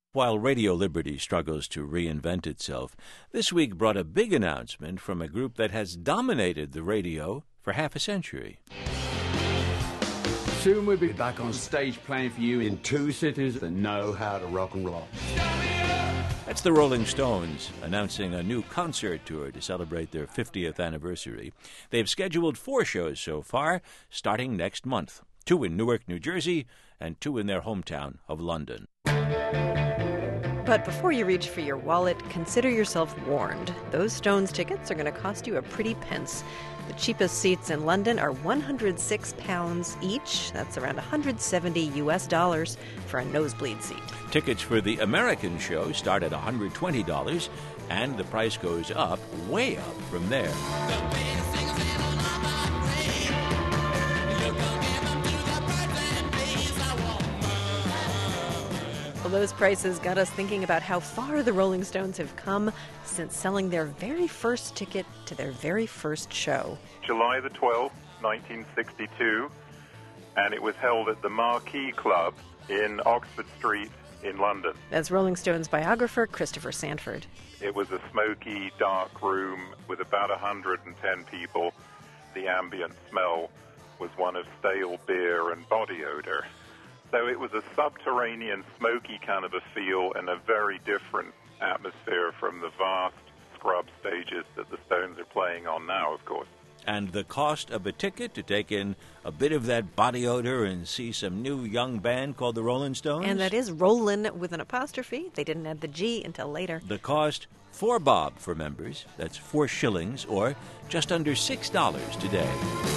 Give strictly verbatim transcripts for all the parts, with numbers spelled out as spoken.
While Radio Liberty struggles to reinvent itself, this week brought a big announcement from a group that has dominated the radio for half a century. Soon we'll be back on stage playing for you in two cities that know how to rock and roll. That's the Rolling Stones, announcing a new concert tour to celebrate their fiftieth anniversary. They've scheduled four shows so far, starting next month. Two in Newark, New Jersey, and two in their hometown of London. But before you reach for your wallet, consider yourself warned. Those Stones tickets are going to cost you a pretty pence. The cheapest seats in London are one hundred six pounds each. That's around one hundred seventy U S dollars for a nosebleed seat. Tickets for the American show start at one hundred twenty dollars, and the price goes up, way up from there. Well, those prices got us thinking about how far the Rolling Stones have come since selling their very first ticket to their very first show. July the twelfth, nineteen sixty-two, and it was held at the Marquee Club in Oxford Street in London. That's Rolling Stones biographer Christopher Sandford. It was a smoky, dark room with about one hundred ten people. The ambient smell was one of stale beer and body odor. So it was a subterranean, smoky kind of a feel and a very different atmosphere from the vast scrub stages that the Stones are playing on now, of course. And the cost of a ticket to take in a bit of that body odor and see some new young band called the Rolling Stones? And that is Rollin' with an apostrophe. They didn't add the G until later. The cost, four bob for members. That's four shillings, or just under six dollars today.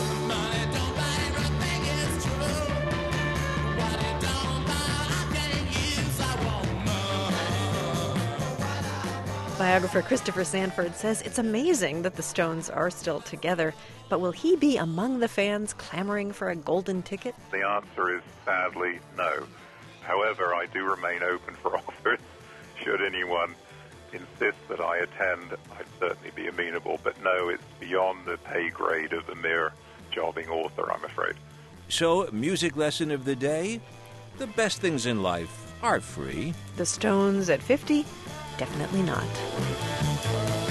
Biographer Christopher Sandford says it's amazing that the Stones are still together, but will he be among the fans clamoring for a golden ticket? The answer is sadly no. However, I do remain open for offers. Should anyone insist that I attend, I'd certainly be amenable, but no, it's beyond the pay grade of a mere jobbing author, I'm afraid. So, music lesson of the day? The best things in life are free. The Stones at fifty? Definitely not.